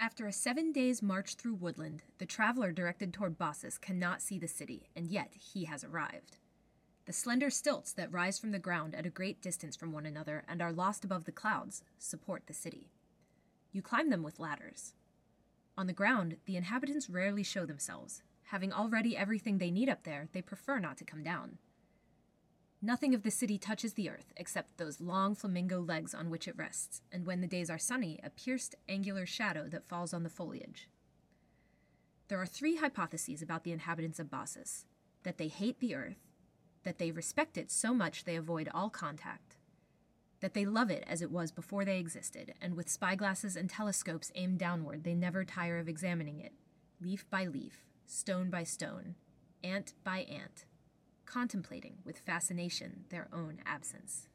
After a 7 days' march through woodland, the traveler directed toward Bossus cannot see the city, and yet he has arrived. The slender stilts that rise from the ground at a great distance from one another and are lost above the clouds support the city. You climb them with ladders. On the ground, the inhabitants rarely show themselves. Having already everything they need up there, they prefer not to come down. Nothing of the city touches the earth except those long flamingo legs on which it rests, and when the days are sunny, a pierced, angular shadow that falls on the foliage. There are 3 hypotheses about the inhabitants of Bossus: that they hate the earth, that they respect it so much they avoid all contact, that they love it as it was before they existed, and with spyglasses and telescopes aimed downward they never tire of examining it, leaf by leaf, stone by stone, ant by ant, contemplating with fascination their own absence.